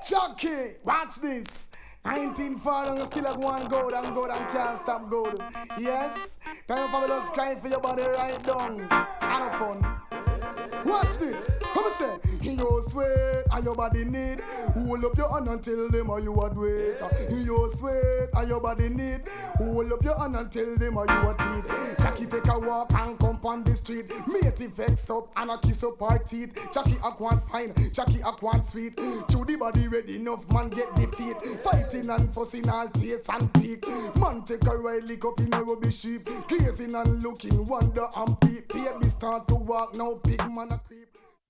Chucky, watch this. 19 fall you still like one gold and can't stop gold. Yes, time for those crying for your body right down. And fun. Watch this. Come say, you sweat and your body need. Hold up your hand until them or you a do it. You sweat and your body need. Hold up your hand until them or you a do it. Jackie take a walk and come on the street. Matey vex up and a kiss up her teeth. Jackie a one fine, Jackie a one sweet. To the body ready enough man get defeat. Fighting and fussing all taste and peak. Man take a ride lick up in a rubbish sheep. Gazing and looking wonder and peep. Baby start to walk now big man a creep.